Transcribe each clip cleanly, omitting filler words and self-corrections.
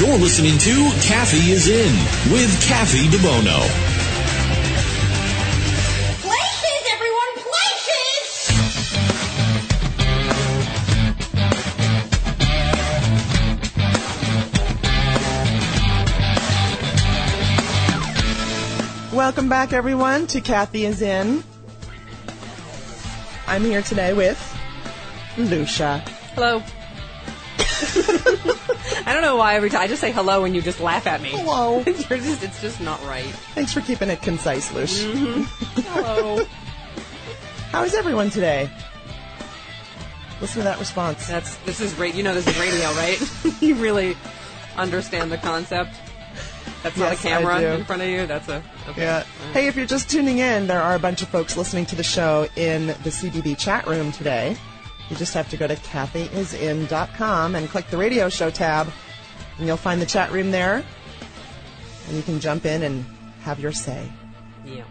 You're listening to Kathy is In with Kathy DeBono. Places, everyone, places! Welcome back, everyone, to Kathy is In. I'm here today with Lucia. Hello. I don't know why every time I just say hello and you just laugh at me. Hello. It's just not right. Thanks for keeping it concise, Lucia. Hello. How is everyone today? Listen to that response. This is radio, right? You really understand the concept. That's not Yes, a camera I do. in front of you. That's a okay. Yeah. Hey, if you're just tuning in, there are a bunch of folks listening to the show in the CBB chat room today. You just have to go to kathyisin.com and click the radio show tab, and you'll find the chat room there, and you can jump in and have your say. Yeah.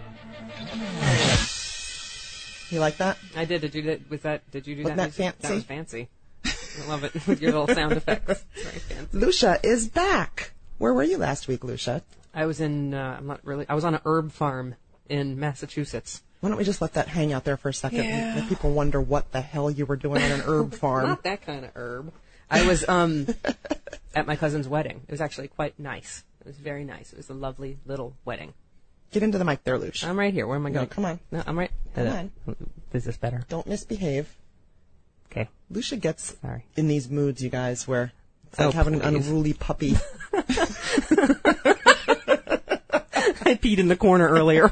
You like that? I did. Did you do that? Did you do Wasn't that? that fancy? That was fancy. I love it with your little sound effects. It's very fancy. Lucia is back. Where were you last week, Lucia? I was in. I was on a herb farm in Massachusetts. Why don't we just let that hang out there for a second? Yeah. Let people wonder what the hell you were doing on an herb farm. Not that kind of herb. I was at my cousin's wedding. It was actually quite nice. It was very nice. It was a lovely little wedding. Get into the mic there, Lucia. I'm right here. Where am I going? No, come on. No, I'm right. Come on. Is this better? Don't misbehave. Okay. Lucia gets Sorry. in these moods, you guys, where it's like having an please. unruly puppy. I peed in the corner earlier.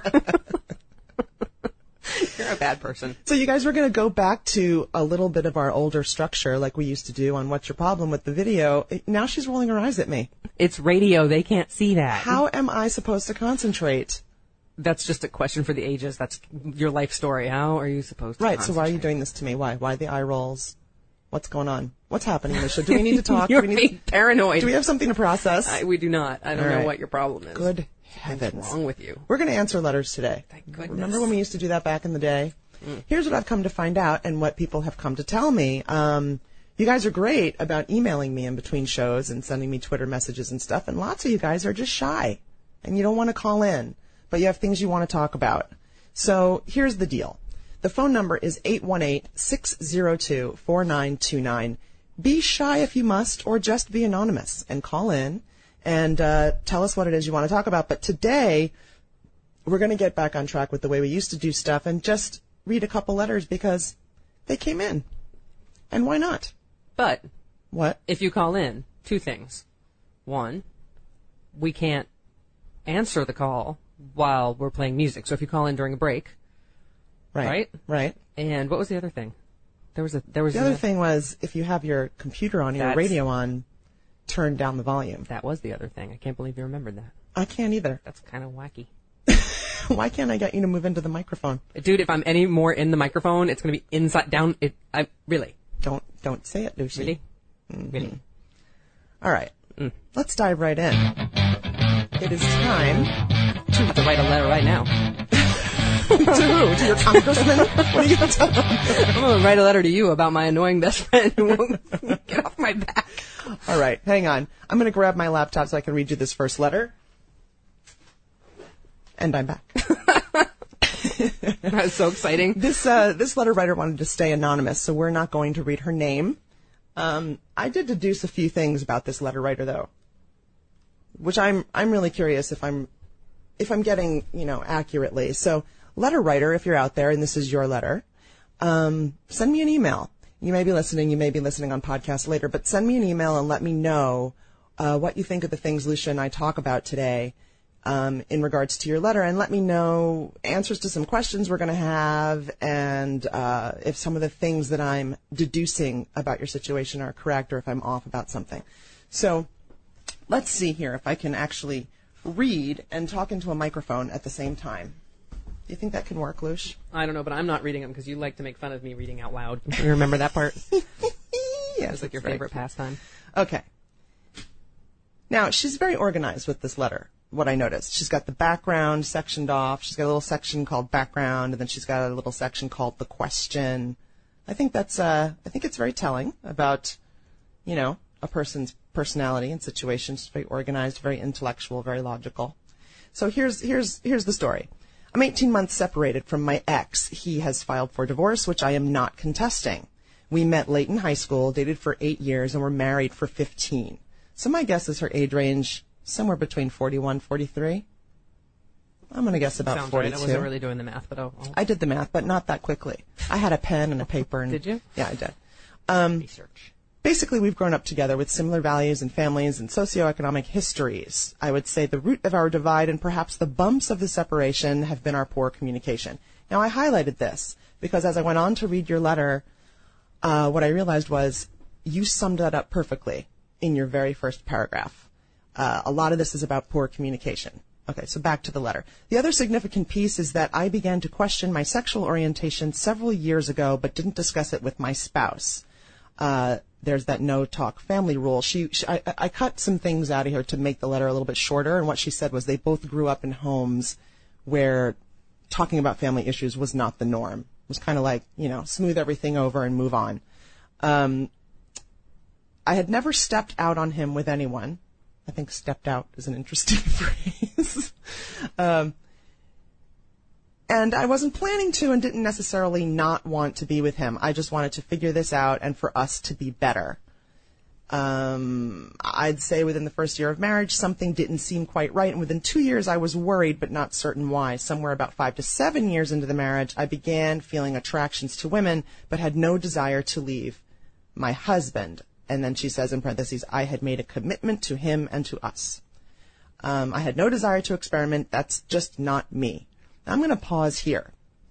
You're a bad person. So you guys were going to go back to a little bit of our older structure like we used to do on What's Your Problem with the video. Now she's rolling her eyes at me. It's radio. They can't see that. How am I supposed to concentrate? That's just a question for the ages. That's your life story. How are you supposed to Right, so why are you concentrate? doing this to me? Why? Why the eye rolls? What's going on? What's happening, Lucia? Do we need to talk? You're do, we being paranoid. do we have something to process? We do not. I don't All know right. what your problem is. Good heavens. What's wrong with you? We're going to answer letters today. Thank goodness. Remember when we used to do that back in the day? Here's what I've come to find out and what people have come to tell me. You guys are great about emailing me in between shows and sending me Twitter messages and stuff, and lots of you guys are just shy, and you don't want to call in, but you have things you want to talk about. So here's the deal. The phone number is 818-602-4929. Be shy if you must, or just be anonymous, and call in and tell us what it is you want to talk about. But today, we're going to get back on track with the way we used to do stuff and just read a couple letters because they came in. And why not? But What? if you call in, two things. One, we can't answer the call while we're playing music. So if you call in during a break, Right. Right. and what was the other thing? There was The other thing was if you have your computer on, your That's- radio on, turn down the volume. That was the other thing. I can't believe you remembered that. I can't either. That's kind of wacky. Why can't I get you to move into the microphone? Dude, if I'm any more in the microphone, it's going to be inside down. Really? Don't say it, Lucy. Really? Really? All right. Let's dive right in. It is time I have to write a letter right now. to who? To your congressman? What are you going to tell him? I'm going to write a letter to you about my annoying best friend who won't get off my back. All right, hang on. I'm going to grab my laptop so I can read you this first letter. And I'm back. That was so exciting. This letter writer wanted to stay anonymous, so we're not going to read her name. I did deduce a few things about this letter writer, though, which I'm really curious if I'm getting accurately. So, letter writer, if you're out there and this is your letter, send me an email. You may be listening on podcast later, but send me an email and let me know what you think of the things Lucia and I talk about today. In regards to your letter, and let me know answers to some questions we're going to have, and if some of the things that I'm deducing about your situation are correct, or if I'm off about something. So let's see here if I can actually read and talk into a microphone at the same time. Do you think that can work, Lush? I don't know, but I'm not reading them because you like to make fun of me reading out loud. You remember that part? Yes, It's like your that's favorite right. pastime. Okay. Now, she's very organized with this letter, what I noticed. She's got the background sectioned off. She's got a little section called background, and then she's got a little section called the question. I think it's very telling about, a person's personality and situations, very organized, very intellectual, very logical. So here's the story. I'm 18 months separated from my ex. He has filed for divorce, which I am not contesting. We met late in high school, dated for 8 years, and were married for 15. So my guess is her age range somewhere between 41, 43. I'm going to guess about Sounds 42. right. I wasn't really doing the math, but I did the math, but not that quickly. I had a pen and a paper. And, Did you? Yeah, I did. Research. Basically, we've grown up together with similar values and families and socioeconomic histories. I would say the root of our divide and perhaps the bumps of the separation have been our poor communication. Now, I highlighted this because as I went on to read your letter, what I realized was you summed that up perfectly in your very first paragraph. A lot of this is about poor communication. Okay, so back to the letter. The other significant piece is that I began to question my sexual orientation several years ago, but didn't discuss it with my spouse. There's that no-talk family rule. I cut some things out of here to make the letter a little bit shorter, and what she said was they both grew up in homes where talking about family issues was not the norm. It was kind of like, smooth everything over and move on. I had never stepped out on him with anyone. I think stepped out is an interesting phrase. And I wasn't planning to and didn't necessarily not want to be with him. I just wanted to figure this out and for us to be better. I'd say within the first year of marriage, something didn't seem quite right. And within 2 years, I was worried, but not certain why. Somewhere about 5 to 7 years into the marriage, I began feeling attractions to women, but had no desire to leave my husband. And then she says in parentheses, I had made a commitment to him and to us. I had no desire to experiment. That's just not me. Now, I'm going to pause here.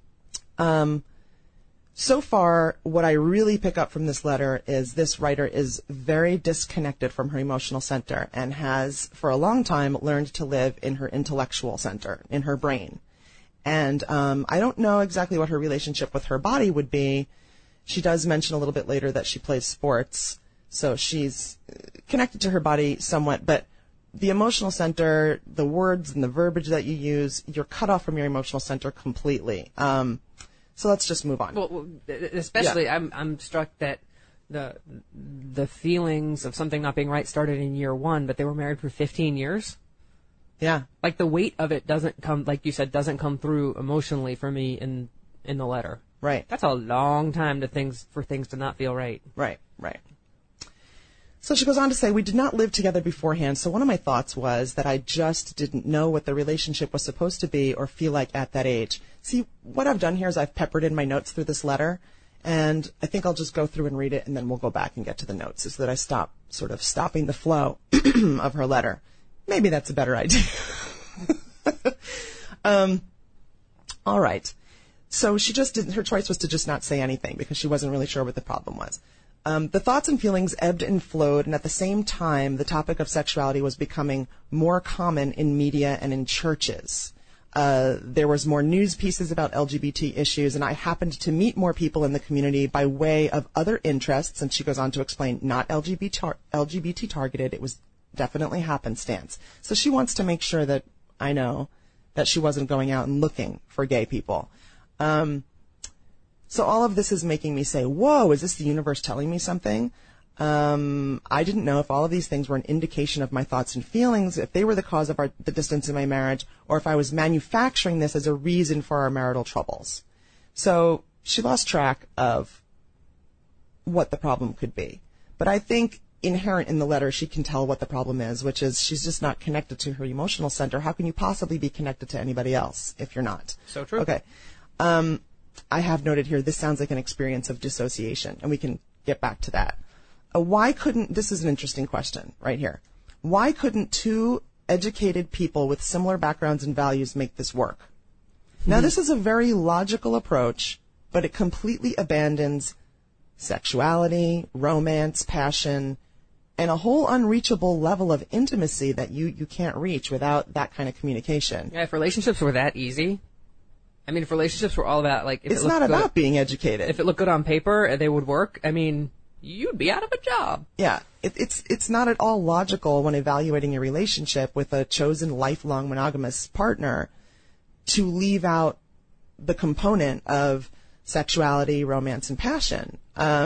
So far, what I really pick up from this letter is this writer is very disconnected from her emotional center and has, for a long time, learned to live in her intellectual center, in her brain. And I don't know exactly what her relationship with her body would be. She does mention a little bit later that she plays sports, so she's connected to her body somewhat, but the emotional center, the words and the verbiage that you use, you're cut off from your emotional center completely. So let's just move on. Well, especially, yeah. I'm struck that the feelings of something not being right started in year 1, but they were married for 15 years. Yeah. Like the weight of it doesn't come, like you said, doesn't come through emotionally for me in the letter. Right. That's a long time for things to not feel right. Right. So she goes on to say, we did not live together beforehand, so one of my thoughts was that I just didn't know what the relationship was supposed to be or feel like at that age. See, what I've done here is I've peppered in my notes through this letter, and I think I'll just go through and read it, and then we'll go back and get to the notes so that I stop sort of stopping the flow of her letter. Maybe that's a better idea. All right. So she just didn't, her choice was to just not say anything because she wasn't really sure what the problem was. The thoughts and feelings ebbed and flowed, and at the same time, the topic of sexuality was becoming more common in media and in churches. There was more news pieces about LGBT issues, and I happened to meet more people in the community by way of other interests, and she goes on to explain, not LGBT targeted, it was definitely happenstance. So she wants to make sure that I know that she wasn't going out and looking for gay people. So all of this is making me say, whoa, is this the universe telling me something? I didn't know if all of these things were an indication of my thoughts and feelings, if they were the cause of the distance in my marriage, or if I was manufacturing this as a reason for our marital troubles. So she lost track of what the problem could be. But I think inherent in the letter, she can tell what the problem is, which is she's just not connected to her emotional center. How can you possibly be connected to anybody else if you're not? So true. Okay. I have noted here, this sounds like an experience of dissociation, and we can get back to that. This is an interesting question right here. Why couldn't two educated people with similar backgrounds and values make this work? Now, this is a very logical approach, but it completely abandons sexuality, romance, passion, and a whole unreachable level of intimacy that you can't reach without that kind of communication. Yeah, if relationships were that easy, I mean, if relationships were all about, like, it's not about being educated. If it looked good on paper, they would work. I mean, you'd be out of a job. Yeah, it's not at all logical when evaluating a relationship with a chosen lifelong monogamous partner to leave out the component of sexuality, romance, and passion. And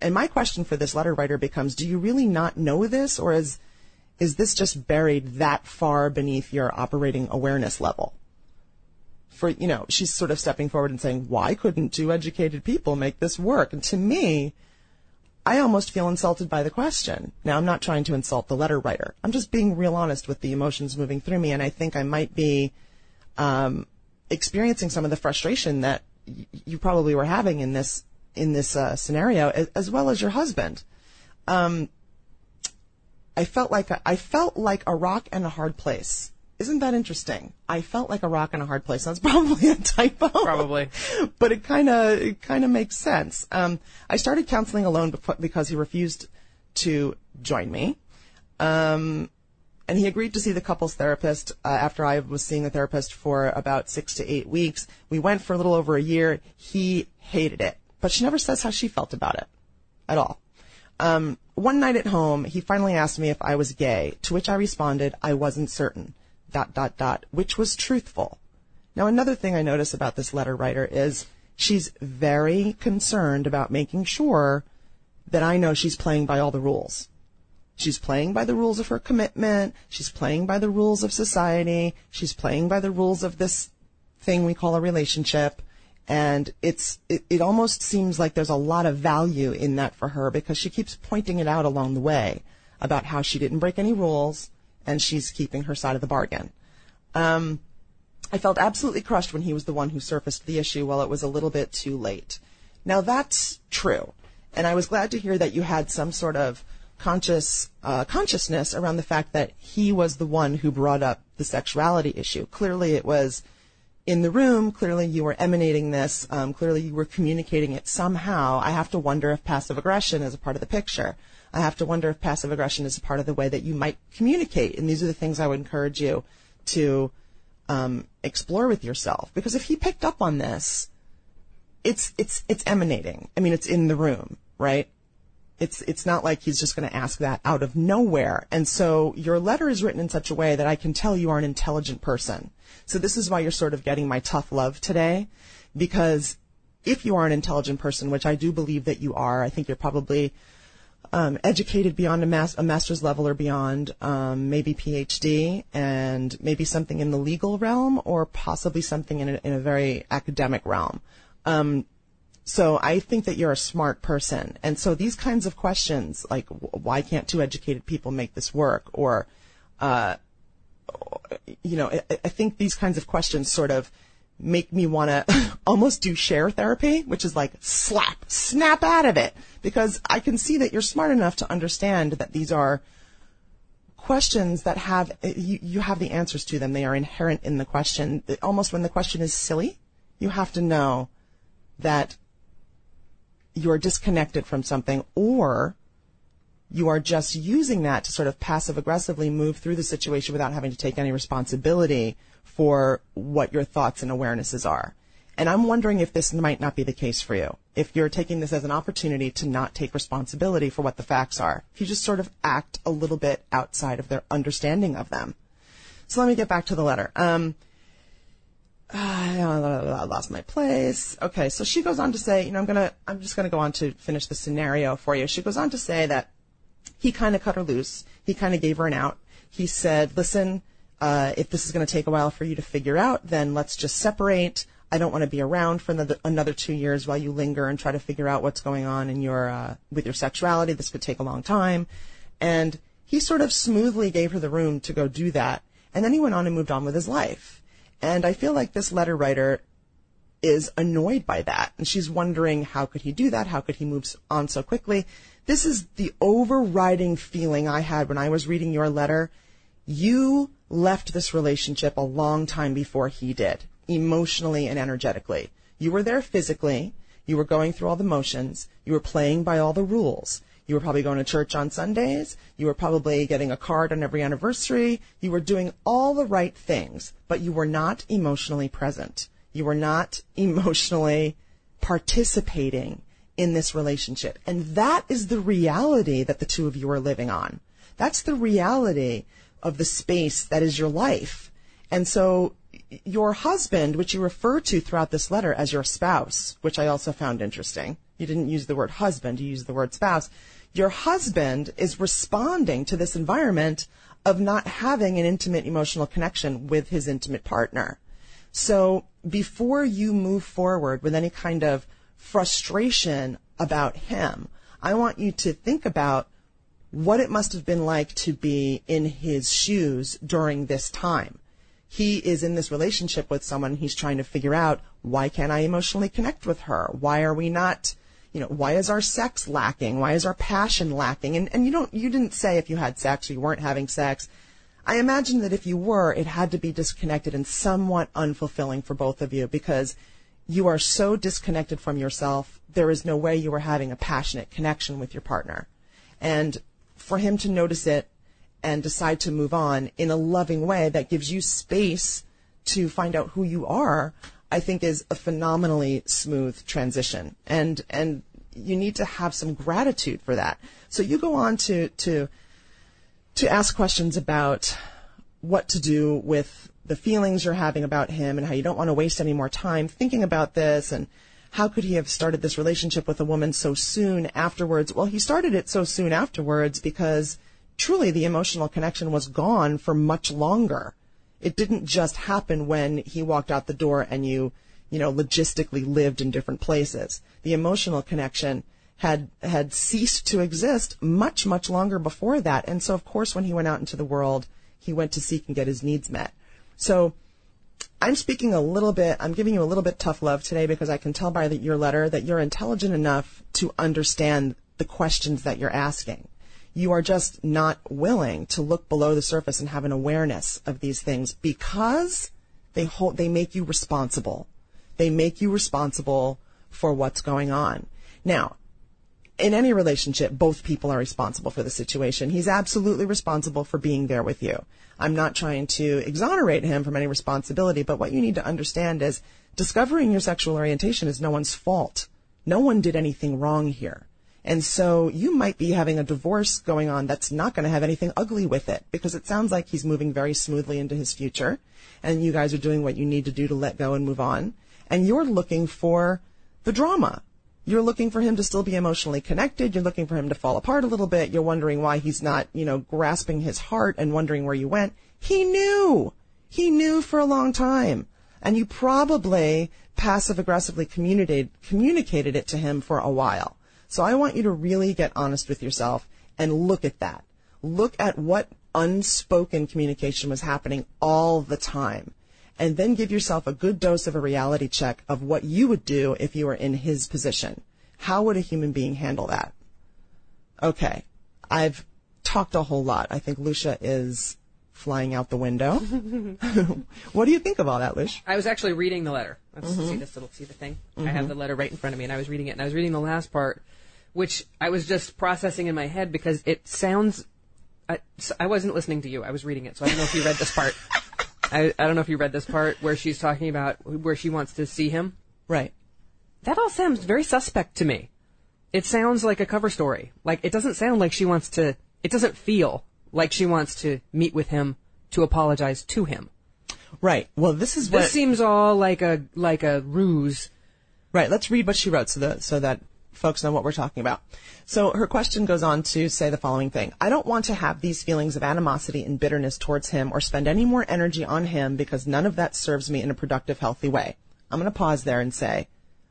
And my question for this letter writer becomes, do you really not know this, or is this just buried that far beneath your operating awareness level? She's sort of stepping forward and saying, why couldn't two educated people make this work? And to me, I almost feel insulted by the question. Now, I'm not trying to insult the letter writer. I'm just being real honest with the emotions moving through me, and I think I might be experiencing some of the frustration that you probably were having in this scenario, as well as your husband. I felt like a rock and a hard place. Isn't that interesting? I felt like a rock and a hard place. That's probably a typo. Probably. But it kind of makes sense. I started counseling alone because he refused to join me. And he agreed to see the couples therapist after I was seeing the therapist for about 6 to 8 weeks. We went for a little over a year. He hated it, but she never says how she felt about it at all. One night at home, he finally asked me if I was gay, to which I responded, I wasn't certain, ... which was truthful. Now, another thing I notice about this letter writer is she's very concerned about making sure that I know she's playing by all the rules. She's playing by the rules of her commitment. She's playing by the rules of society. She's playing by the rules of this thing we call a relationship. And it almost seems like there's a lot of value in that for her, because she keeps pointing it out along the way about how she didn't break any rules and she's keeping her side of the bargain. I felt absolutely crushed when he was the one who surfaced the issue while it was a little bit too late. Now, that's true. And I was glad to hear that you had some sort of consciousness around the fact that he was the one who brought up the sexuality issue. Clearly it was in the room. Clearly you were emanating this. Clearly you were communicating it somehow. I have to wonder if passive aggression is a part of the picture. I have to wonder if passive aggression is a part of the way that you might communicate. And these are the things I would encourage you to explore with yourself. Because if he picked up on this, it's emanating. I mean, it's in the room, right? It's not like he's just going to ask that out of nowhere. And so your letter is written in such a way that I can tell you are an intelligent person. So this is why you're sort of getting my tough love today, because if you are an intelligent person, which I do believe that you are, I think you're probably educated beyond a master's level or beyond, maybe PhD, and maybe something in the legal realm, or possibly something in a very academic realm. So I think that you're a smart person. And so these kinds of questions, like why can't two educated people make this work? Or, I think these kinds of questions sort of make me want to almost do share therapy, which is like snap out of it. Because I can see that you're smart enough to understand that these are questions that you have the answers to them. They are inherent in the question. Almost when the question is silly, you have to know that you're disconnected from something, or you are just using that to sort of passive aggressively move through the situation without having to take any responsibility for what your thoughts and awarenesses are. And I'm wondering if this might not be the case for you. If you're taking this as an opportunity to not take responsibility for what the facts are. If you just sort of act a little bit outside of their understanding of them. So let me get back to the letter. I lost my place. Okay, so she goes on to say, I'm just gonna go on to finish the scenario for you. She goes on to say that he kind of cut her loose. He kind of gave her an out. He said, listen, if this is going to take a while for you to figure out, then let's just separate. I don't want to be around for another 2 years while you linger and try to figure out what's going on in with your sexuality. This could take a long time. And he sort of smoothly gave her the room to go do that. And then he went on and moved on with his life. And I feel like this letter writer is annoyed by that. And she's wondering, how could he do that? How could he move on so quickly? This is the overriding feeling I had when I was reading your letter. You left this relationship a long time before he did, emotionally and energetically. You were there physically. You were going through all the motions. You were playing by all the rules. You were probably going to church on Sundays. You were probably getting a card on every anniversary. You were doing all the right things, but you were not emotionally present. You were not emotionally participating in this relationship. And that is the reality that the two of you are living on. That's the reality of the space that is your life. And so your husband, which you refer to throughout this letter as your spouse, which I also found interesting, You didn't use the word husband, you used the word spouse. Your husband is responding to this environment of not having an intimate emotional connection with his intimate partner. So before you move forward with any kind of frustration about him, I want you to think about what it must have been like to be in his shoes during this time. He is in this relationship with someone. He's trying to figure out, why can't I emotionally connect with her? Why are we not, why is our sex lacking? Why is our passion lacking? And you didn't say if you had sex or you weren't having sex. I imagine that if you were, it had to be disconnected and somewhat unfulfilling for both of you, because you are so disconnected from yourself. There is no way you were having a passionate connection with your partner. And for him to notice it and decide to move on in a loving way that gives you space to find out who you are, I think is a phenomenally smooth transition. And you need to have some gratitude for that. So you go on to ask questions about what to do with the feelings you're having about him and how you don't want to waste any more time thinking about this, and how could he have started this relationship with a woman so soon afterwards? Well, he started it so soon afterwards because truly the emotional connection was gone for much longer. It didn't just happen when he walked out the door and you logistically lived in different places. The emotional connection had ceased to exist much, much longer before that. And so, of course, when he went out into the world, he went to seek and get his needs met. So I'm giving you a little bit tough love today, because I can tell by your letter that you're intelligent enough to understand the questions that you're asking. You are just not willing to look below the surface and have an awareness of these things, because they make you responsible. They make you responsible for what's going on. Now, in any relationship, both people are responsible for the situation. He's absolutely responsible for being there with you. I'm not trying to exonerate him from any responsibility, but what you need to understand is discovering your sexual orientation is no one's fault. No one did anything wrong here. And so you might be having a divorce going on that's not going to have anything ugly with it, because it sounds like he's moving very smoothly into his future, and you guys are doing what you need to do to let go and move on. And you're looking for the drama. You're looking for him to still be emotionally connected. You're looking for him to fall apart a little bit. You're wondering why he's not, grasping his heart and wondering where you went. He knew. He knew for a long time. And you probably passive-aggressively communicated it to him for a while. So I want you to really get honest with yourself and look at that. Look at what unspoken communication was happening all the time. And then give yourself a good dose of a reality check of what you would do if you were in his position. How would a human being handle that? Okay, I've talked a whole lot. I think Lucia is flying out the window. What do you think of all that, Lucia? I was actually reading the letter. Let's see the thing. I have the letter right in front of me, and I was reading it. And I was reading the last part, which I was just processing in my head because it sounds... I wasn't listening to you. I was reading it, so I don't know if you read this part. I don't know if you read this part where she's talking about where she wants to see him. Right. That all sounds very suspect to me. It sounds like a cover story. Like, it doesn't sound like she wants to... It doesn't feel like she wants to meet with him to apologize to him. Right. Well, this seems all like a ruse. Right. Let's read what she wrote so that folks know what we're talking about. So her question goes on to say the following thing. I don't want to have these feelings of animosity and bitterness towards him or spend any more energy on him, because none of that serves me in a productive, healthy way. I'm going to pause there and say,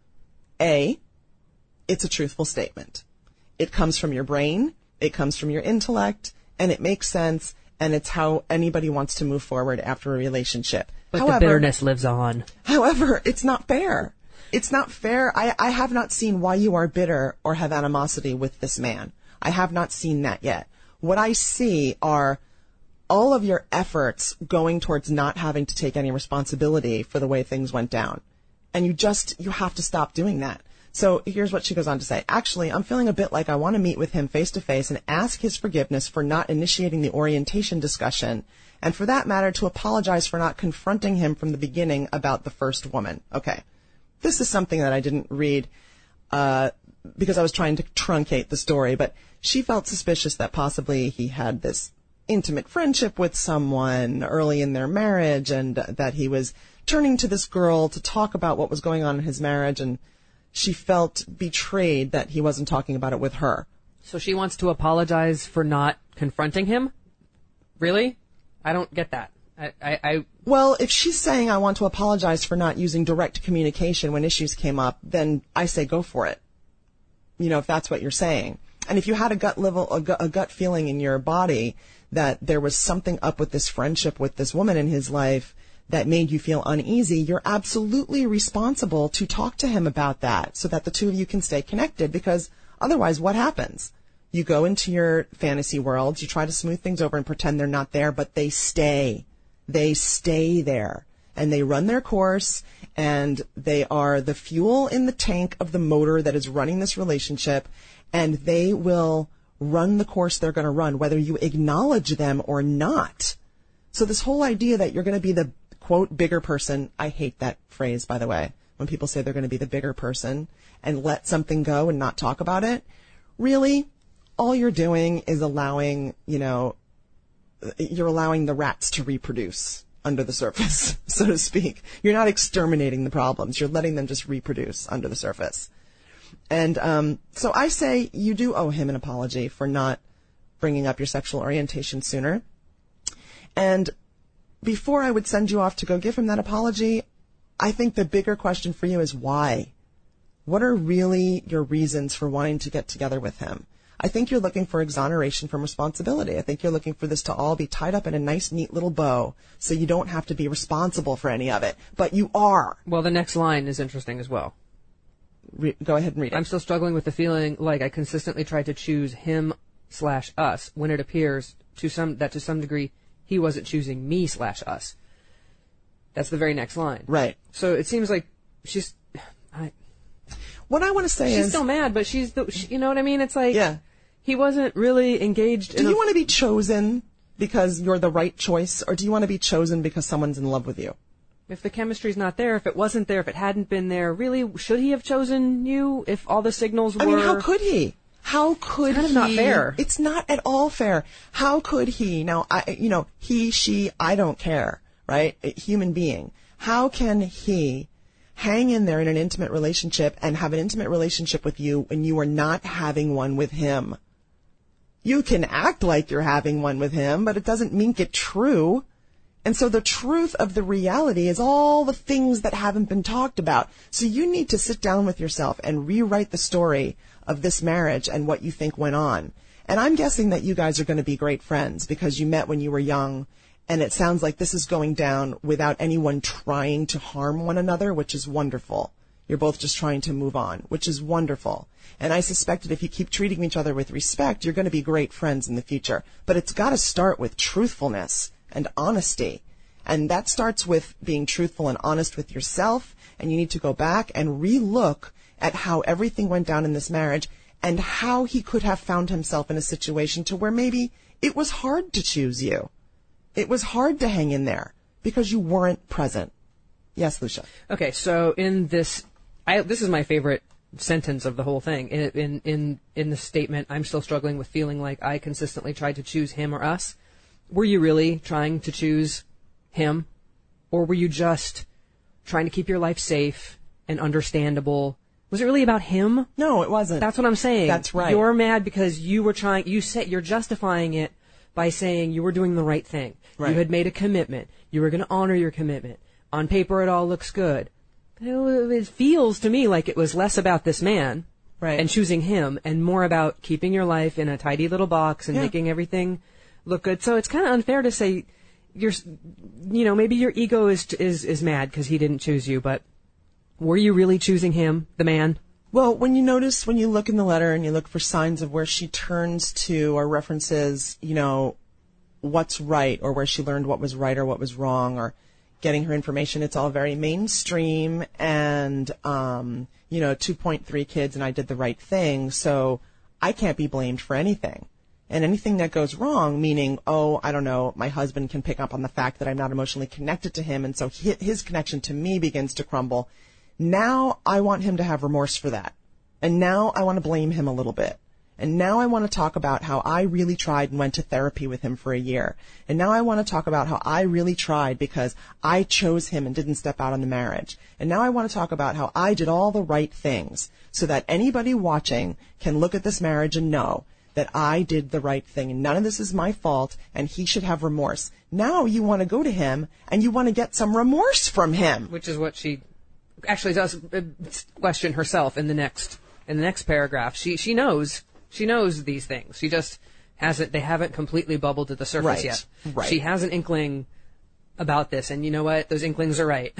A, it's a truthful statement. It comes from your brain, it comes from your intellect, and it makes sense, and it's how anybody wants to move forward after a relationship. But the bitterness lives on. However, it's not fair. It's not fair. I have not seen why you are bitter or have animosity with this man. I have not seen that yet. What I see are all of your efforts going towards not having to take any responsibility for the way things went down. And you have to stop doing that. So here's what she goes on to say. Actually, I'm feeling a bit like I want to meet with him face to face and ask his forgiveness for not initiating the orientation discussion, and for that matter, to apologize for not confronting him from the beginning about the first woman. Okay. This is something that I didn't read because I was trying to truncate the story, but she felt suspicious that possibly he had this intimate friendship with someone early in their marriage, and that he was turning to this girl to talk about what was going on in his marriage, and she felt betrayed that he wasn't talking about it with her. So she wants to apologize for not confronting him? Really? I don't get that. Well, if she's saying I want to apologize for not using direct communication when issues came up, then I say go for it. You know, if that's what you're saying. And if you had a gut feeling in your body that there was something up with this friendship with this woman in his life that made you feel uneasy, you're absolutely responsible to talk to him about that so that the two of you can stay connected, because otherwise what happens? You go into your fantasy worlds, you try to smooth things over and pretend they're not there, but they stay. They stay there. And they run their course, and they are the fuel in the tank of the motor that is running this relationship, and they will run the course they're going to run, whether you acknowledge them or not. So this whole idea that you're going to be the, quote, bigger person, I hate that phrase, by the way, when people say they're going to be the bigger person and let something go and not talk about it. Really, all you're doing is allowing, you're allowing the rats to reproduce under the surface, so to speak. You're not exterminating the problems. You're letting them just reproduce under the surface. And so I say you do owe him an apology for not bringing up your sexual orientation sooner. And before I would send you off to go give him that apology, I think the bigger question for you is why? What are really your reasons for wanting to get together with him? I think you're looking for exoneration from responsibility. I think you're looking for this to all be tied up in a nice, neat little bow so you don't have to be responsible for any of it. But you are. Well, the next line is interesting as well. Go ahead and read it. I'm still struggling with the feeling like I consistently tried to choose him/us when it appears to some degree he wasn't choosing me/us. That's the very next line. Right. So it seems like what I want to say she's is... still mad, but you know what I mean? It's like... Yeah. He wasn't really engaged in... Do you want to be chosen because you're the right choice, or do you want to be chosen because someone's in love with you? If the chemistry's not there, if it wasn't there, if it hadn't been there, really, should he have chosen you if all the signals were... I mean, how could he? How could he? It's kind of not fair. It's not at all fair. How could he? Now, he, she, I don't care, right? A human being. How can he hang in there in an intimate relationship and have an intimate relationship with you when you are not having one with him? You can act like you're having one with him, but it doesn't make it true. And so the truth of the reality is all the things that haven't been talked about. So you need to sit down with yourself and rewrite the story of this marriage and what you think went on. And I'm guessing that you guys are going to be great friends because you met when you were young, and it sounds like this is going down without anyone trying to harm one another, which is wonderful. You're both just trying to move on, which is wonderful. And I suspect that if you keep treating each other with respect, you're going to be great friends in the future. But it's got to start with truthfulness and honesty. And that starts with being truthful and honest with yourself. And you need to go back and re-look at how everything went down in this marriage and how he could have found himself in a situation to where maybe it was hard to choose you. It was hard to hang in there because you weren't present. Yes, Lucia. Okay, so in this is my favorite sentence of the whole thing. In the statement, I'm still struggling with feeling like I consistently tried to choose him or us. Were you really trying to choose him? Or were you just trying to keep your life safe and understandable? Was it really about him? No, it wasn't. That's what I'm saying. That's right. You're mad because you're justifying it by saying you were doing the right thing. Right. You had made a commitment. You were going to honor your commitment. On paper, it all looks good. It feels to me like it was less about this man and choosing him and more about keeping your life in a tidy little box and making everything look good. So it's kind of unfair to say maybe your ego is mad because he didn't choose you, but were you really choosing him, the man? Well, when you look in the letter and you look for signs of where she turns to or references, what's right or where she learned what was right or what was wrong or getting her information, it's all very mainstream and, 2.3 kids and I did the right thing. So I can't be blamed for anything. And anything that goes wrong, meaning, my husband can pick up on the fact that I'm not emotionally connected to him. And so his connection to me begins to crumble. Now I want him to have remorse for that. And now I want to blame him a little bit. And now I want to talk about how I really tried and went to therapy with him for a year. And now I want to talk about how I really tried because I chose him and didn't step out on the marriage. And now I want to talk about how I did all the right things so that anybody watching can look at this marriage and know that I did the right thing and none of this is my fault and he should have remorse. Now you want to go to him and you want to get some remorse from him. Which is what she actually does question herself in the next paragraph. She knows these things. She just they haven't completely bubbled to the surface yet. Right. She has an inkling about this, and you know what? Those inklings are right.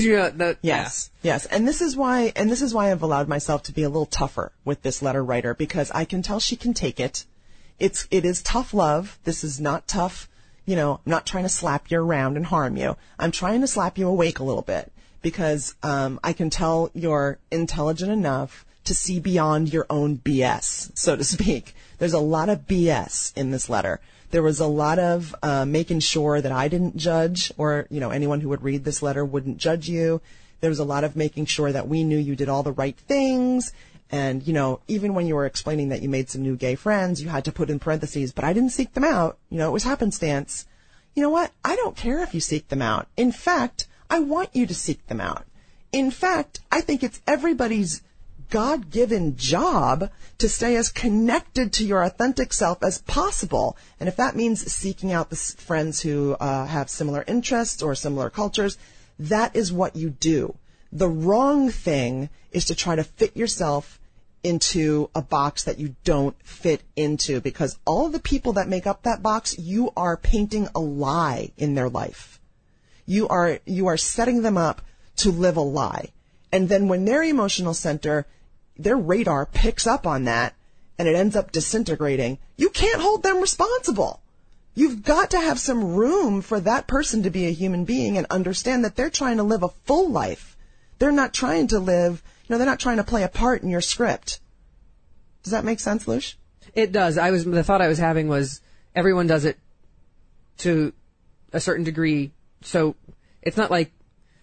Yes. And this is why I've allowed myself to be a little tougher with this letter writer, because I can tell she can take it. It is tough love. This is not tough. I'm not trying to slap you around and harm you. I'm trying to slap you awake a little bit because, I can tell you're intelligent enough to see beyond your own BS, so to speak. There's a lot of BS in this letter. There was a lot of making sure that I didn't judge, or anyone who would read this letter wouldn't judge you. There was a lot of making sure that we knew you did all the right things. And, even when you were explaining that you made some new gay friends, you had to put in parentheses, but I didn't seek them out. It was happenstance. You know what? I don't care if you seek them out. In fact, I want you to seek them out. In fact, I think it's everybody's God-given job to stay as connected to your authentic self as possible. And if that means seeking out the friends who have similar interests or similar cultures, that is what you do. The wrong thing is to try to fit yourself into a box that you don't fit into, because all of the people that make up that box, you are painting a lie in their life. You are setting them up to live a lie. And then when their emotional center, their radar picks up on that and it ends up disintegrating, you can't hold them responsible. You've got to have some room for that person to be a human being and understand that they're trying to live a full life. They're not trying to live, they're not trying to play a part in your script. Does that make sense, Lush? It does. The thought I was having was everyone does it to a certain degree. So it's not like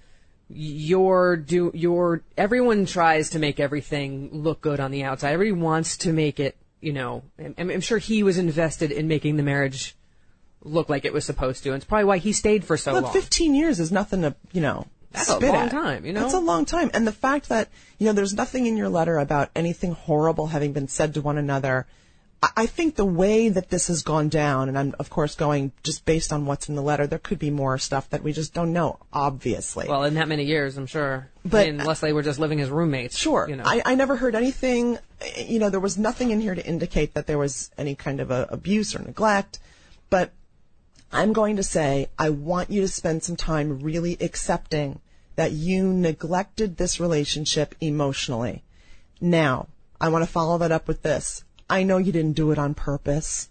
everyone tries to make everything look good on the outside. Everybody wants to make it, I'm sure he was invested in making the marriage look like it was supposed to. And it's probably why he stayed for so long. 15 years is nothing to, that's spit a long at. time, That's a long time. And the fact that, there's nothing in your letter about anything horrible having been said to one another. I think the way that this has gone down, and I'm, of course, going just based on what's in the letter, there could be more stuff that we just don't know, obviously. Well, in that many years, I'm sure. But, unless they were just living as roommates. Sure. I never heard anything, there was nothing in here to indicate that there was any kind of abuse or neglect. But I'm going to say, I want you to spend some time really accepting that you neglected this relationship emotionally. Now, I want to follow that up with this. I know you didn't do it on purpose.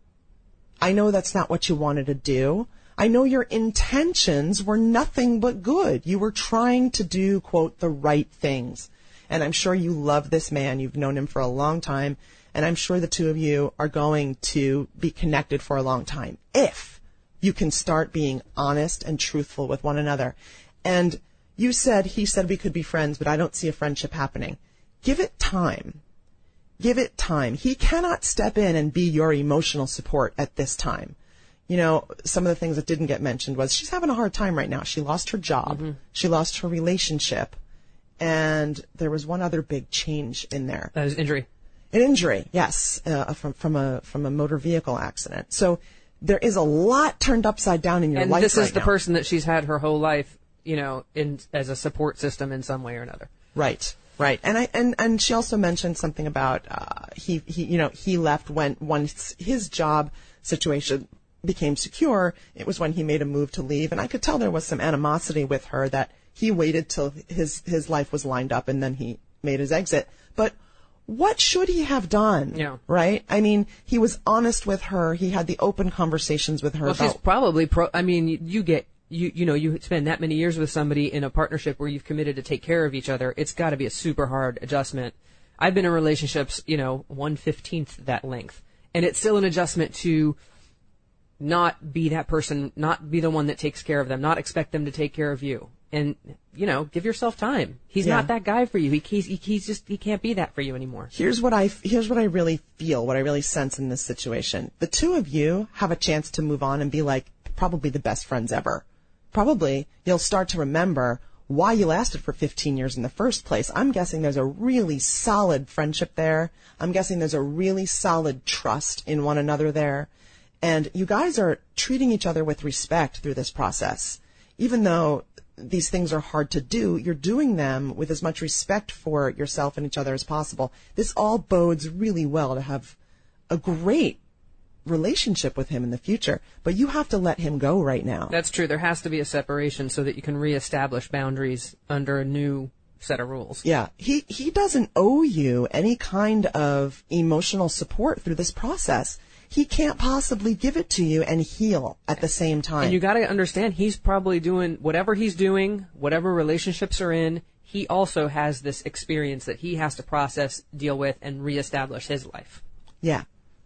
I know that's not what you wanted to do. I know your intentions were nothing but good. You were trying to do, quote, the right things. And I'm sure you love this man. You've known him for a long time. And I'm sure the two of you are going to be connected for a long time if you can start being honest and truthful with one another. And he said we could be friends, but I don't see a friendship happening. Give it time. Give it time. He cannot step in and be your emotional support at this time. Some of the things that didn't get mentioned was she's having a hard time right now. She lost her job. Mm-hmm. She lost her relationship. And there was one other big change in there. That is injury. An injury, yes, from a motor vehicle accident. So there is a lot turned upside down in your life right now. And this is the person that she's had her whole life, as a support system in some way or another. Right. Right. And she also mentioned something about, he left once his job situation became secure. It was when he made a move to leave. And I could tell there was some animosity with her that he waited till his life was lined up and then he made his exit. But what should he have done? Yeah. Right? I mean, he was honest with her. He had the open conversations with her. Well, she's probably you spend that many years with somebody in a partnership where you've committed to take care of each other. It's got to be a super hard adjustment. I've been in relationships, 1/15 that length. And it's still an adjustment to not be that person, not be the one that takes care of them, not expect them to take care of you. and, give yourself time. He's not that guy for you. He can't be that for you anymore. Here's what I really feel, what I really sense in this situation. The two of you have a chance to move on and be like probably the best friends ever. Probably you'll start to remember why you lasted for 15 years in the first place. I'm guessing there's a really solid friendship there. I'm guessing there's a really solid trust in one another there. And you guys are treating each other with respect through this process. Even though these things are hard to do, you're doing them with as much respect for yourself and each other as possible. This all bodes really well to have a great relationship with him in the future. But you have to let him go right now. That's true. There has to be a separation so that you can reestablish boundaries under a new set of rules. Yeah. He doesn't owe you any kind of emotional support through this process. He can't possibly give it to you and heal at the same time. And you got to understand, he's probably doing whatever he's doing, whatever relationships are in. He also has this experience that he has to process, deal with, and reestablish his life. Yeah.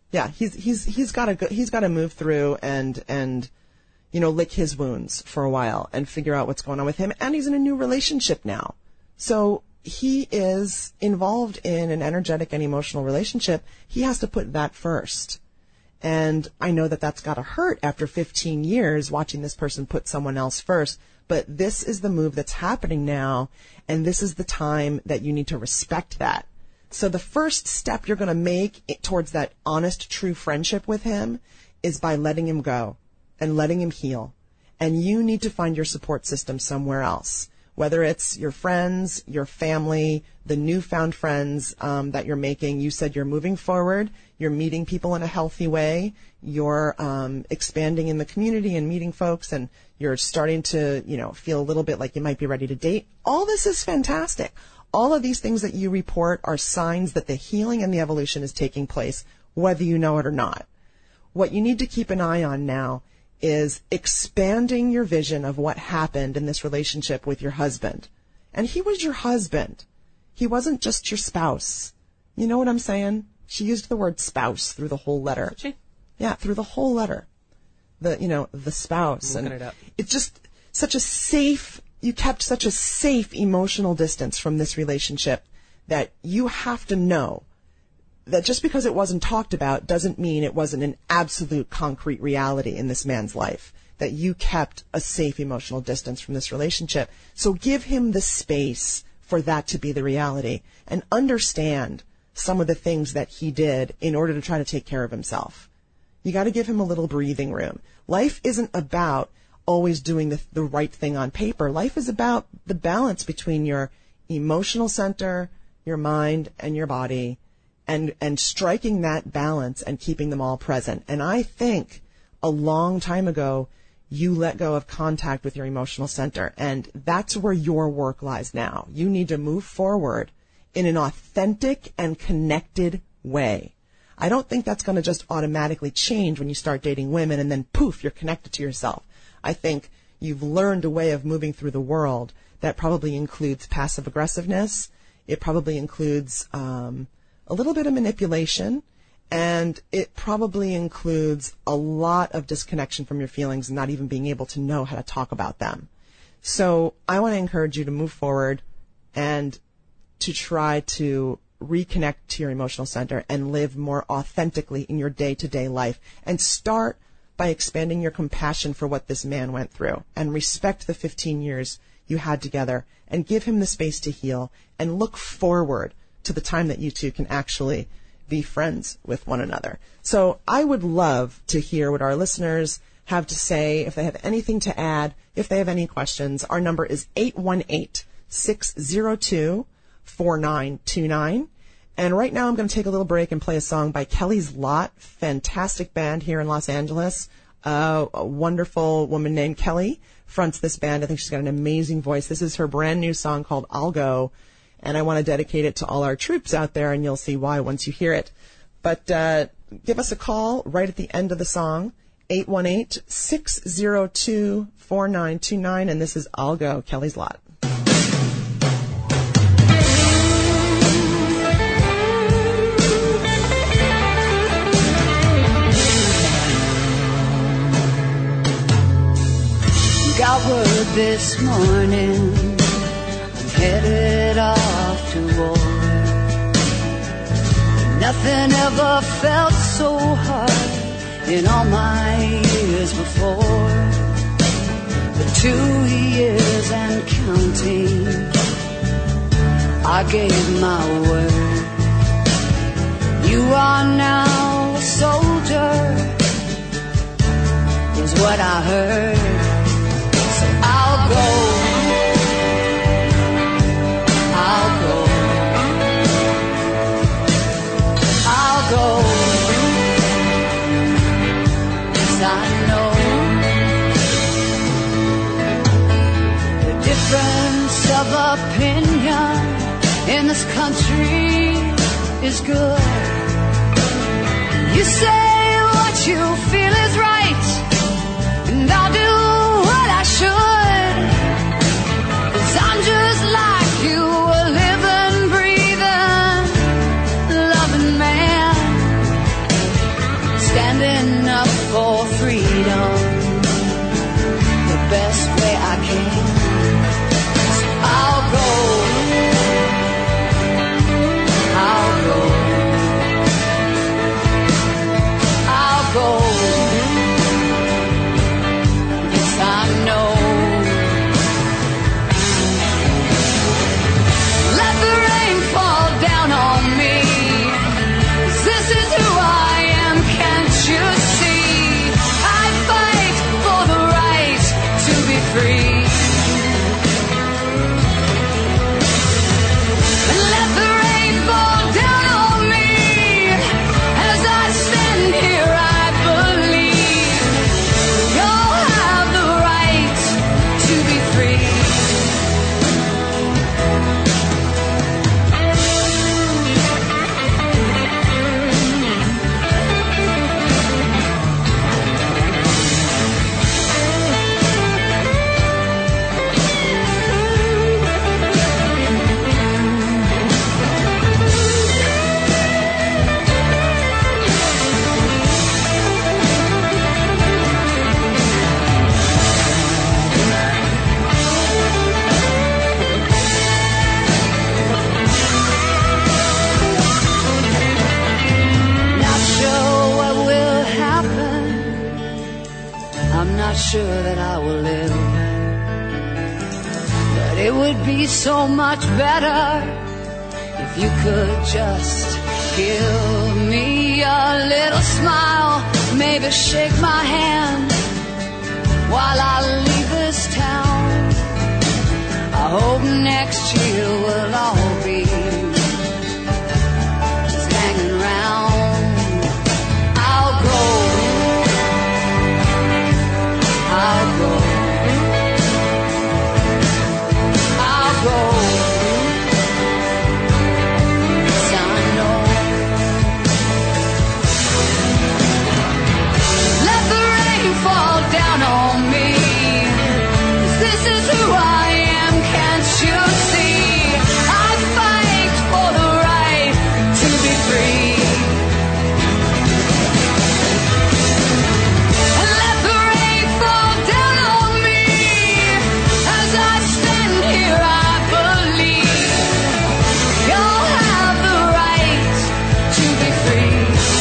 He's got to move through and lick his wounds for a while and figure out what's going on with him. And he's in a new relationship now, so he is involved in an energetic and emotional relationship. He has to put that first. And I know that that's got to hurt after 15 years watching this person put someone else first. But this is the move that's happening now, and this is the time that you need to respect that. So the first step you're going to make towards that honest, true friendship with him is by letting him go and letting him heal. And you need to find your support system somewhere else, whether it's your friends, your family, the newfound friends that you're making. You said you're moving forward. You're meeting people in a healthy way. You're expanding in the community and meeting folks, and you're starting to, feel a little bit like you might be ready to date. All this is fantastic. All of these things that you report are signs that the healing and the evolution is taking place, whether you know it or not. What you need to keep an eye on now is expanding your vision of what happened in this relationship with your husband. And he was your husband. He wasn't just your spouse. You know what I'm saying? She used the word spouse through the whole letter. Did she? Yeah, through the whole letter. The spouse. I'm looking it up. It's just you kept such a safe emotional distance from this relationship that you have to know that just because it wasn't talked about doesn't mean it wasn't an absolute concrete reality in this man's life, that you kept a safe emotional distance from this relationship. So give him the space for that to be the reality and understand some of the things that he did in order to try to take care of himself. You got to give him a little breathing room. Life isn't about always doing the right thing on paper. Life is about the balance between your emotional center, your mind, and your body, and striking that balance and keeping them all present. And I think a long time ago, you let go of contact with your emotional center, and that's where your work lies now. You need to move forward in an authentic and connected way. I don't think that's going to just automatically change when you start dating women and then poof, you're connected to yourself. I think you've learned a way of moving through the world that probably includes passive aggressiveness. It probably includes a little bit of manipulation, and it probably includes a lot of disconnection from your feelings and not even being able to know how to talk about them. So I want to encourage you to move forward and to try to reconnect to your emotional center and live more authentically in your day-to-day life, and start by expanding your compassion for what this man went through, and respect the 15 years you had together, and give him the space to heal, and look forward to the time that you two can actually be friends with one another. So I would love to hear what our listeners have to say, if they have anything to add, if they have any questions. Our number is 818-602-4929. And right now I'm going to take a little break and play a song by Kelly's Lot, fantastic band here in Los Angeles. A wonderful woman named Kelly fronts this band. I think she's got an amazing voice. This is her brand new song called I'll Go, and I want to dedicate it to all our troops out there, and you'll see why once you hear it. But give us a call right at the end of the song, 818-602-4929, and this is I'll Go, Kelly's Lot. Got word this morning, I'm headed off to war. Nothing ever felt so hard in all my years before. For 2 years and counting, I gave my word. You are now a soldier, is what I heard. So I'll go, I'll go, I'll go, 'cause I know the difference of opinion in this country is good. You say what you feel is right, and I'll do what I should. 'Cause I'm just like you, a living, breathing, loving man, standing up for freedom the best way I can. So I'll go, I'll go, I'll go. Yes, I know. Let the rain fall down on me, 'cause this is who I am, can't you see? I fight for the right to be free. And let the rain fall down on me as I stand here. I believe you'll have the right to be free. Not sure what will happen. I'm not sure that I will live. But it would be so much better if you could just give me a little smile, maybe shake my hand while I leave this town. I hope next year we'll all be just hanging around. I'll go, I'll go, I'll go. Yes, I know. Let the rain fall down on me, 'cause this is who I am, can't you see? I fight for the right to be free. And let the rain fall down on me as I stand here. I believe you'll have the right to be free.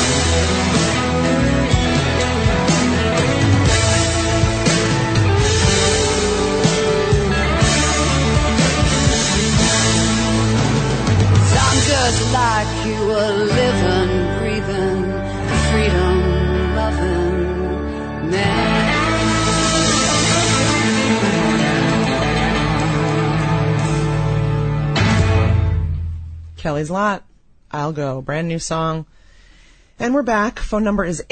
I'm just like you, a living, breathing, freedom loving man. Kelly's Lot, I'll Go, brand new song. And we're back. Phone number is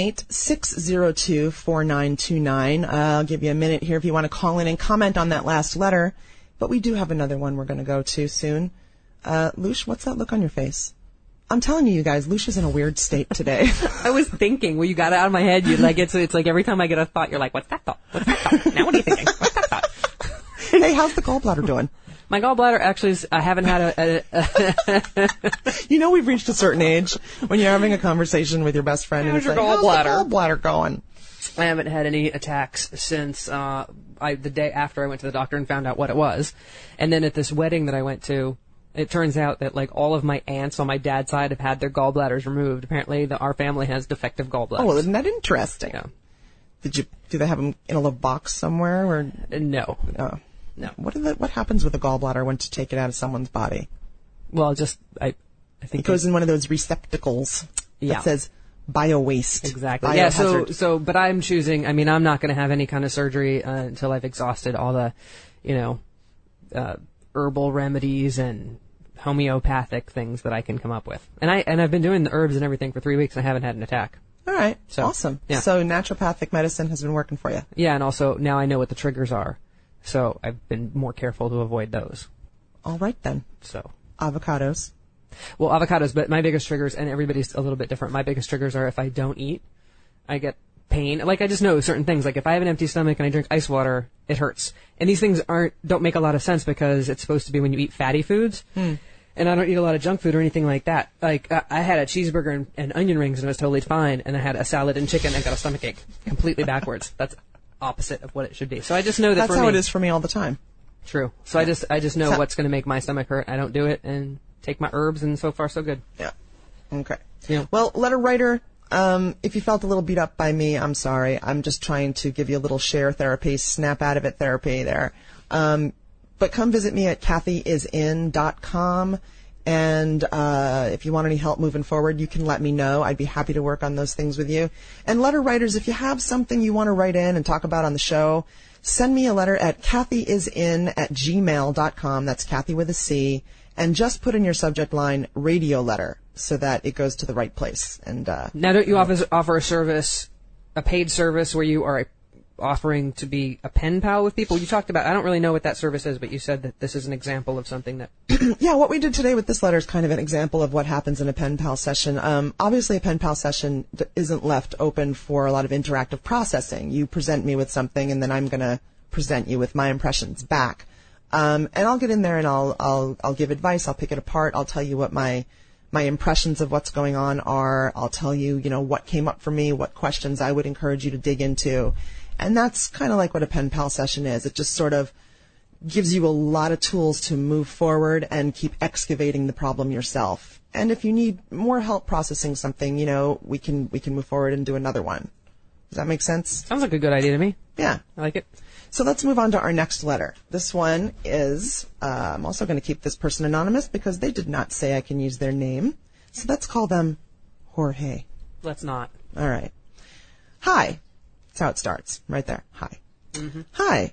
818-602-4929. I'll give you a minute here if you want to call in and comment on that last letter. But we do have another one we're going to go to soon. Lush, what's that look on your face? I'm telling you guys, Lush is in a weird state today. I was thinking, when you got it out of my head, you're like, it's like every time I get a thought, you're like, what's that thought? What's that thought? Now what are you thinking? What's that thought? Hey, how's the gallbladder doing? My gallbladder actually is, I haven't had You know, we've reached a certain age when you're having a conversation with your best friend and How's it's your like, gallbladder? how's the gallbladder going? I haven't had any attacks since the day after I went to the doctor and found out what it was. And then at this wedding that I went to, it turns out that like all of my aunts on my dad's side have had their gallbladders removed. Apparently, our family has defective gallbladders. Oh, well, isn't that interesting? Yeah. Do they have them in a little box somewhere? Or No. oh. No. What happens with a gallbladder once you take it out of someone's body? Well, just I think It goes in one of those receptacles Yeah. that says biowaste. Exactly. Yeah. Biohazard. But I'm choosing. I mean, I'm not going to have any kind of surgery until I've exhausted all the, herbal remedies and homeopathic things that I can come up with. And I've been doing the herbs and everything for 3 weeks and I haven't had an attack. All right. So, awesome. yeah. So naturopathic medicine has been working for you. Yeah, and also now I know what the triggers are, so I've been more careful to avoid those. All right then. So. Avocados. Well, avocados, but my biggest triggers, and everybody's a little bit different, my biggest triggers are if I don't eat, I get pain. Like, I just know certain things. Like, if I have an empty stomach and I drink ice water, it hurts. And these things don't make a lot of sense because it's supposed to be when you eat fatty foods. And I don't eat a lot of junk food or anything like that. Like, I had a cheeseburger and onion rings and it was totally fine. And I had a salad and chicken and got a stomachache. Completely backwards. That's opposite of what it should be. So I just know that That's for how me, it is for me all the time. True. So I just know what's going to make my stomach hurt. I don't do it and take my herbs, and so far so good. Yeah. Okay. Yeah. Well, letter writer, if you felt a little beat up by me, I'm sorry. I'm just trying to give you a little share therapy, snap out of it therapy there. But come visit me at kathyisin.com. And if you want any help moving forward, you can let me know. I'd be happy to work on those things with you. And letter writers, if you have something you want to write in and talk about on the show, send me a letter at kathyisin@gmail.com. That's Kathy with a C. And just put in your subject line radio letter so that it goes to the right place. And now, don't you offer a service, a paid service where you are offering to be a pen pal with people? You talked about, I don't really know what that service is, but you said that this is an example of something that... Yeah, what we did today with this letter is kind of an example of what happens in a pen pal session. Obviously, a pen pal session isn't left open for a lot of interactive processing. You present me with something, and then I'm going to present you with my impressions back. And I'll get in there and I'll give advice. I'll pick it apart. I'll tell you what my impressions of what's going on are. I'll tell you, what came up for me, what questions I would encourage you to dig into. And that's kind of like what a pen pal session is. It just sort of gives you a lot of tools to move forward and keep excavating the problem yourself. And if you need more help processing something, we can move forward and do another one. Does that make sense? Sounds like a good idea to me. Yeah. I like it. So let's move on to our next letter. This one is, I'm also going to keep this person anonymous because they did not say I can use their name. So let's call them Jorge. Let's not. All right. Hi. That's how it starts. Right there. Hi. Mm-hmm. Hi.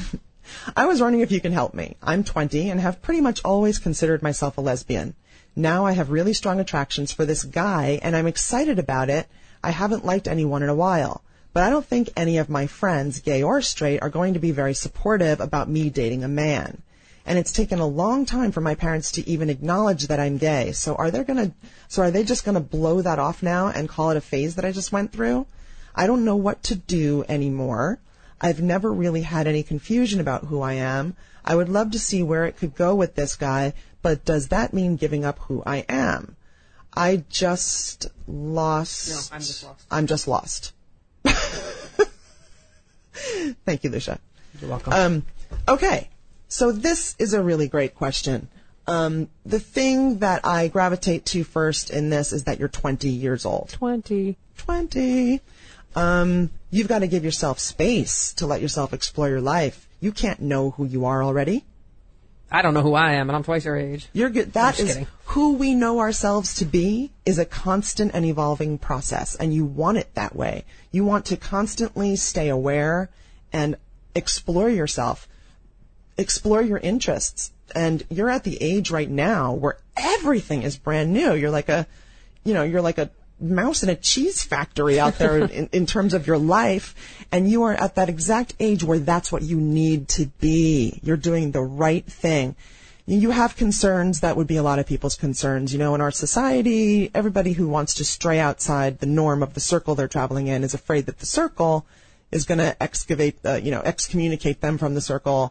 I was wondering if you can help me. I'm 20 and have pretty much always considered myself a lesbian. Now I have really strong attractions for this guy and I'm excited about it. I haven't liked anyone in a while. But I don't think any of my friends, gay or straight, are going to be very supportive about me dating a man. And it's taken a long time for my parents to even acknowledge that I'm gay. So are they just going to blow that off now and call it a phase that I just went through? I don't know what to do anymore. I've never really had any confusion about who I am. I would love to see where it could go with this guy, but does that mean giving up who I am? I just lost. No, I'm just lost. I'm just lost. Thank you, Lucia. You're welcome. Okay. So this is a really great question. The thing that I gravitate to first in this is that you're 20 years old. 20. You've got to give yourself space to let yourself explore your life. You can't know who you are already. I don't know who I am, and I'm twice your age. You're good. That is kidding. Who we know ourselves to be is a constant and evolving process, and you want it that way. You want to constantly stay aware and explore yourself, explore your interests. And you're at the age right now where everything is brand new. You're like a mouse in a cheese factory out there in terms of your life. And you are at that exact age where that's what you need to be. You're doing the right thing. You have concerns that would be a lot of people's concerns. In our society, everybody who wants to stray outside the norm of the circle they're traveling in is afraid that the circle is going to excommunicate them from the circle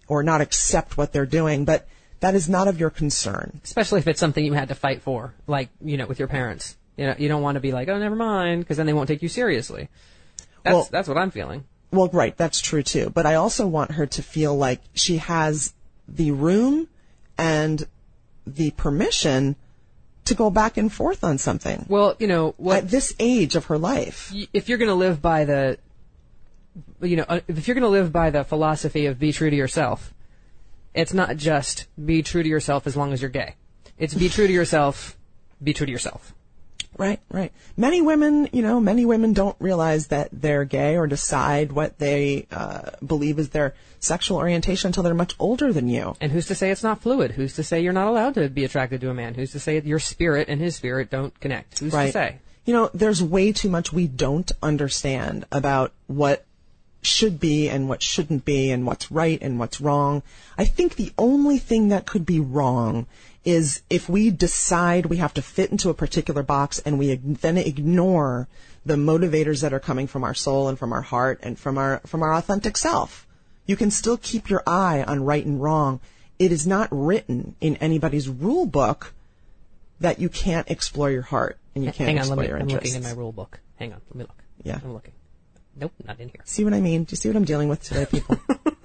or not accept what they're doing, but that is not of your concern. Especially if it's something you had to fight for, like, with your parents. You don't want to be like, oh, never mind, because then they won't take you seriously. That's what I'm feeling. Well, right, that's true too. But I also want her to feel like she has the room and the permission to go back and forth on something. Well, at this age of her life. If you're going to live by the, if you're going to live by the philosophy of be true to yourself, it's not just be true to yourself as long as you're gay. It's be true to yourself, be true to yourself. Right. Many women don't realize that they're gay or decide what they believe is their sexual orientation until they're much older than you. And who's to say it's not fluid? Who's to say you're not allowed to be attracted to a man? Who's to say your spirit and his spirit don't connect? Who's to say? There's way too much we don't understand about what should be and what shouldn't be and what's right and what's wrong. I think the only thing that could be wrong is if we decide we have to fit into a particular box and we then ignore the motivators that are coming from our soul and from our heart and from our authentic self. You can still keep your eye on right and wrong. It is not written in anybody's rule book that you can't explore your heart and you can't explore your interests. I'm looking in my rule book. Hang on, let me look. Yeah. I'm looking. Nope, not in here. See what I mean? Do you see what I'm dealing with today, people?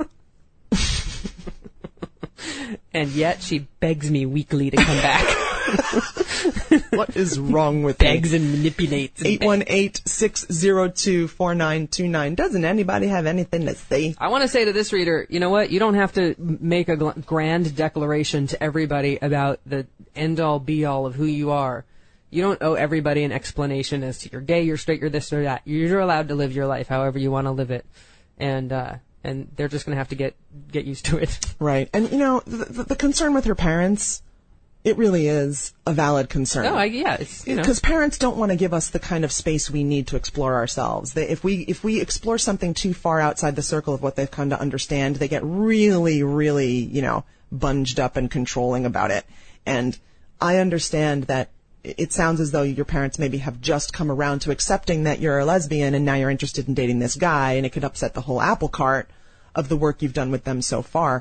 And yet she begs me weekly to come back. What is wrong with begs and manipulates. 818-602-4929. Doesn't anybody have anything to say? I want to say to this reader, you know what? You don't have to make a grand declaration to everybody about the end-all, be-all of who you are. You don't owe everybody an explanation as to you're gay, you're straight, you're this or that. You're allowed to live your life however you want to live it. And they're just going to have to get used to it. Right. And, the concern with her parents, it really is a valid concern. No, it's, Because parents don't want to give us the kind of space we need to explore ourselves. If we explore something too far outside the circle of what they've come to understand, they get really, really, bunged up and controlling about it. And I understand that it sounds as though your parents maybe have just come around to accepting that you're a lesbian and now you're interested in dating this guy, and it could upset the whole apple cart of the work you've done with them so far.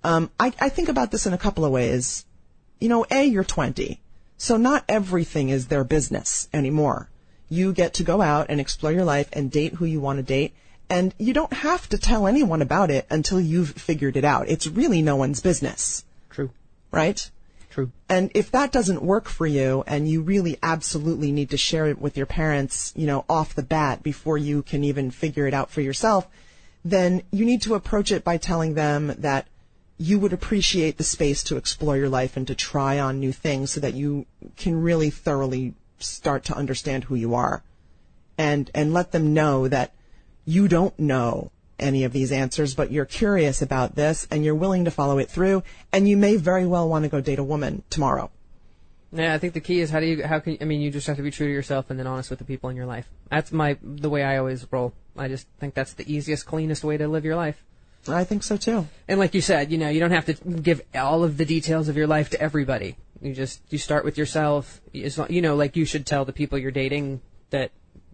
I think about this in a couple of ways. You're 20, so not everything is their business anymore. You get to go out and explore your life and date who you want to date, and you don't have to tell anyone about it until you've figured it out. It's really no one's business. True. Right? True. And if that doesn't work for you and you really absolutely need to share it with your parents, off the bat before you can even figure it out for yourself, then you need to approach it by telling them that you would appreciate the space to explore your life and to try on new things so that you can really thoroughly start to understand who you are. And let them know that you don't know any of these answers, but you're curious about this and you're willing to follow it through, and you may very well want to go date a woman tomorrow. Yeah, I think the key is you just have to be true to yourself and then honest with the people in your life. That's the way I always roll. I just think that's the easiest, cleanest way to live your life. I think so too. And like you said, you don't have to give all of the details of your life to everybody. You start with yourself. Like you should tell the people you're dating that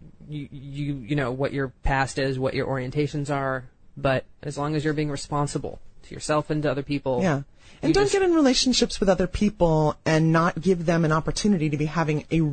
you know what your past is, what your orientations are, but as long as you're being responsible to yourself and to other people. Yeah. And don't get in relationships with other people and not give them an opportunity to be having a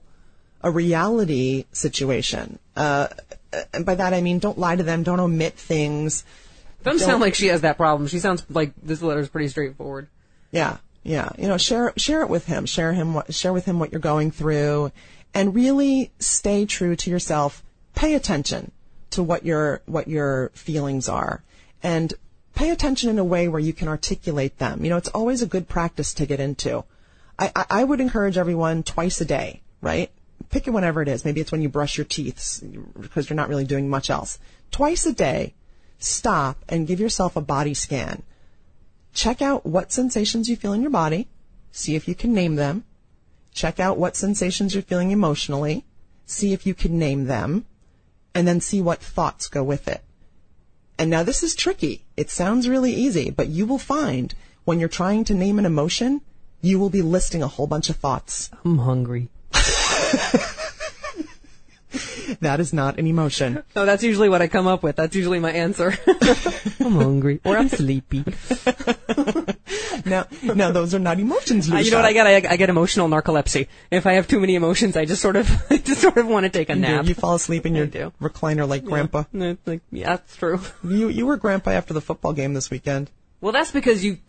reality situation. And by that I mean don't lie to them, don't omit things. Doesn't sound like she has that problem. She sounds like this letter is pretty straightforward. Yeah. Share it with him. Share with him what you're going through, and really stay true to yourself. Pay attention to what your feelings are, and pay attention in a way where you can articulate them. It's always a good practice to get into. I would encourage everyone twice a day, right? Pick it whenever it is. Maybe it's when you brush your teeth because you're not really doing much else. Twice a day, stop and give yourself a body scan. Check out what sensations you feel in your body. See if you can name them. Check out what sensations you're feeling emotionally. See if you can name them. And then see what thoughts go with it. And now this is tricky. It sounds really easy, but you will find when you're trying to name an emotion, you will be listing a whole bunch of thoughts. I'm hungry. That is not an emotion. No, that's usually what I come up with. That's usually my answer. I'm hungry or I'm sleepy. Now, those are not emotions, Lucia. You know what I get? I get emotional narcolepsy. If I have too many emotions, I just sort of want to take a nap. You fall asleep in your recliner like Grandpa. Yeah, that's true. You were Grandpa after the football game this weekend. Well, that's because you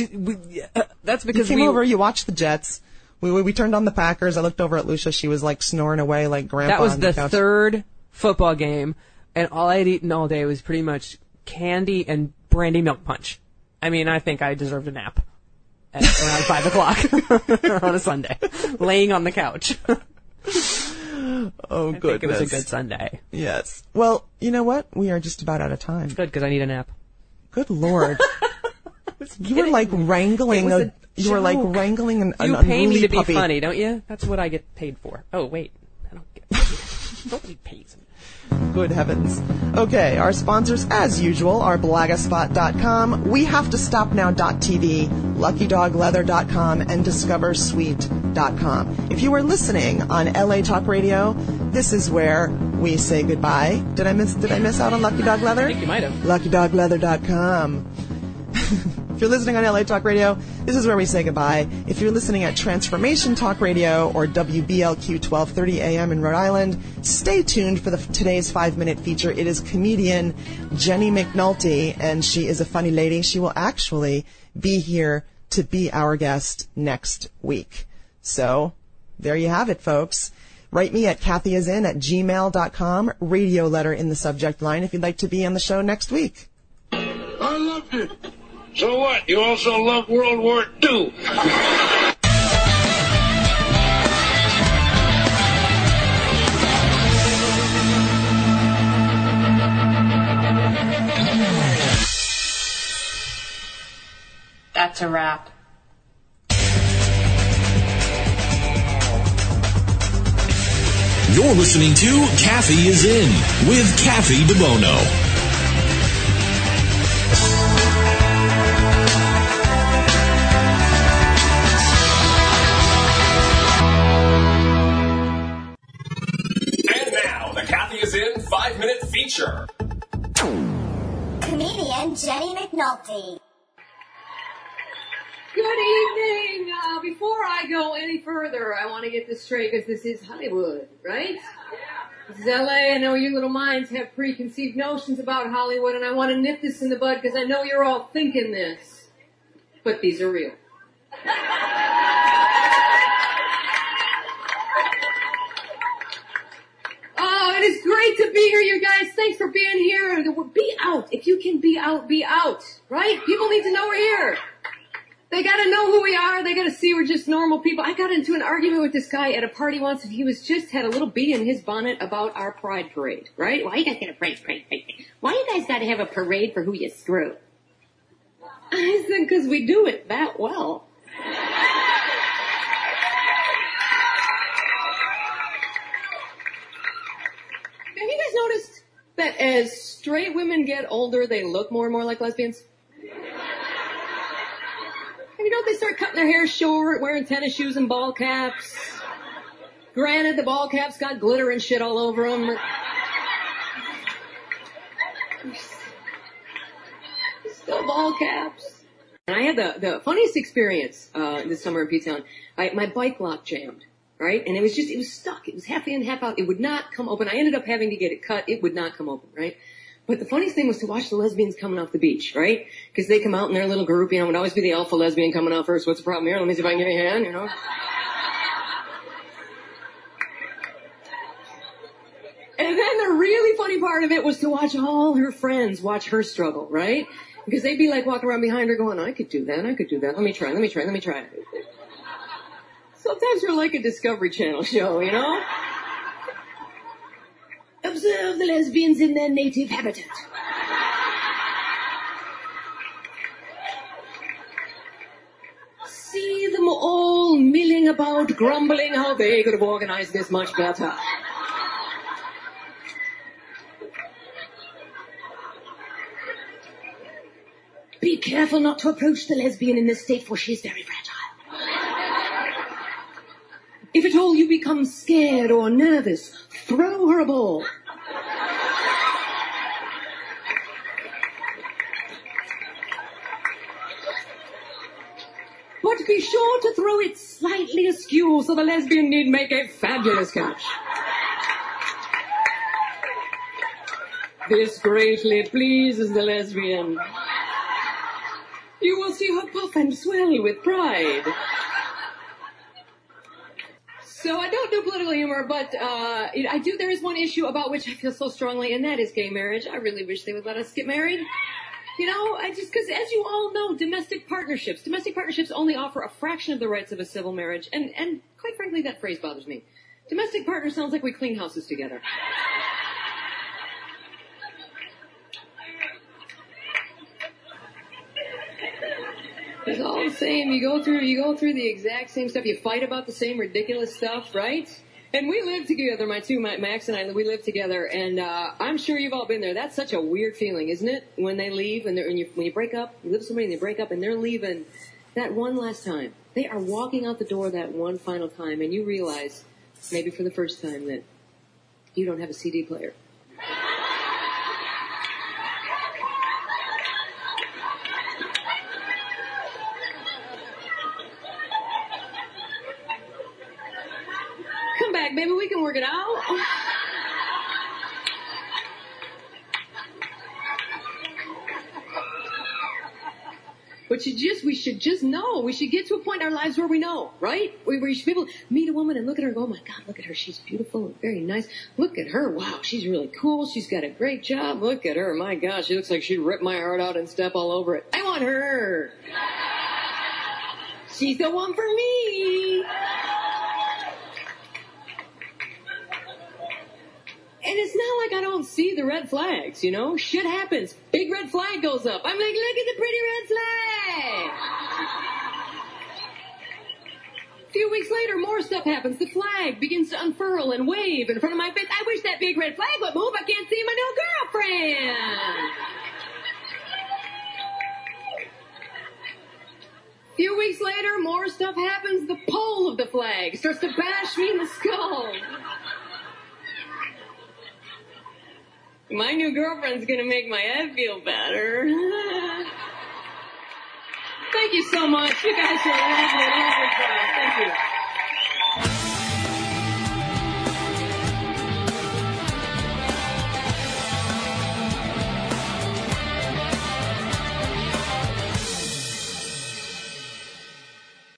came over. You watched the Jets. We turned on the Packers. I looked over at Lucia. She was like snoring away like Grandpa. That was on the couch. third football game, and all I had eaten all day was pretty much candy and brandy milk punch. I mean, I think I deserved a nap at around 5 o'clock on a Sunday, laying on the couch. Oh, I think it was a good Sunday. Yes. Well, you know what? We are just about out of time. Good, because I need a nap. Good Lord. You were like wrangling an You pay me to be funny, don't you? That's what I get paid for. Oh, wait. I don't get paid. Nobody pays me. Good heavens. Okay, our sponsors, as usual, are blagaspot.com, WeHaveToStopNow.tv, LuckyDogLeather.com, and DiscoverSweet.com. If you are listening on LA Talk Radio, this is where we say goodbye. Did I miss out on Lucky Dog Leather? I think you might have. LuckyDogLeather.com. If you're listening on LA Talk Radio, this is where we say goodbye. If you're listening at Transformation Talk Radio or WBLQ 1230 AM in Rhode Island, stay tuned for today's 5-minute feature. It is comedian Jenny McNulty, and she is a funny lady. She will actually be here to be our guest next week. So, there you have it, folks. Write me at kathyIsIn@gmail.com, radio letter in the subject line if you'd like to be on the show next week. I loved it. So what? You also love World War II. That's a wrap. You're listening to Kathy is In with Kathy DeBono. Kathy is In 5-minute feature. Comedian Jenny McNulty. Good evening. Before I go any further, I want to get this straight because this is Hollywood, right? This is LA. I know your little minds have preconceived notions about Hollywood, and I want to nip this in the bud because I know you're all thinking this. But these are real. It is great to be here, you guys. Thanks for being here. Be out. If you can be out, right? People need to know we're here. They gotta know who we are. They gotta see we're just normal people. I got into an argument with this guy at a party once, and he had a little bee in his bonnet about our pride parade, right? Why you guys got a pride parade? Why you guys gotta have a parade for who you screw? I said, because we do it that well. Have you guys noticed that as straight women get older, they look more and more like lesbians? You know, they start cutting their hair short, wearing tennis shoes and ball caps. Granted, the ball caps got glitter and shit all over them. Still ball caps. And I had the funniest experience this summer in P-Town. My bike lock jammed. Right? And it was stuck. It was half in, half out. It would not come open. I ended up having to get it cut. It would not come open, right? But the funniest thing was to watch the lesbians coming off the beach, right? Because they come out in their little group, you know, it would always be the alpha lesbian coming out first. What's the problem here? Let me see if I can give you a hand, you know? And then the really funny part of it was to watch all her friends watch her struggle, right? Because they'd be like walking around behind her going, I could do that. Let me try. Sometimes we're like a Discovery Channel show, you know? Observe the lesbians in their native habitat. See them all milling about, grumbling how they could have organized this much better. Be careful not to approach the lesbian in this state, for she is very fragile. If at all you become scared or nervous, throw her a bowl. But be sure to throw it slightly askew so the lesbian need make a fabulous catch. This greatly pleases the lesbian. You will see her puff and swell with pride. So I don't do political humor, but I do. There is one issue about which I feel so strongly, and that is gay marriage. I really wish they would let us get married. You know, because as you all know, domestic partnerships only offer a fraction of the rights of a civil marriage, and quite frankly, that phrase bothers me. Domestic partner sounds like we clean houses together. It's all the same. You go through the exact same stuff. You fight about the same ridiculous stuff, right? And we live together, Max and I, we live together, and I'm sure you've all been there. That's such a weird feeling, isn't it? When they leave, and when you break up, you live with somebody and they break up, and they're leaving that one last time. They are walking out the door that one final time, and you realize, maybe for the first time, that you don't have a CD player. Come back, baby. We can work it out. But we should just know. We should get to a point in our lives where we know, right? Where you should be able to meet a woman and look at her and go, oh my God, look at her. She's beautiful and very nice. Look at her. Wow, she's really cool. She's got a great job. Look at her. My God, she looks like she'd rip my heart out and step all over it. I want her. She's the one for me. And it's not like I don't see the red flags, you know? Shit happens. Big red flag goes up. I'm like, look at the pretty red flag. A few weeks later, more stuff happens. The flag begins to unfurl and wave in front of my face. I wish that big red flag would move. I can't see my new girlfriend. A few weeks later, more stuff happens. The pole of the flag starts to bash me in the skull. My new girlfriend's gonna make my head feel better. Thank you so much. You guys are lovely, lovely crowd. Thank you.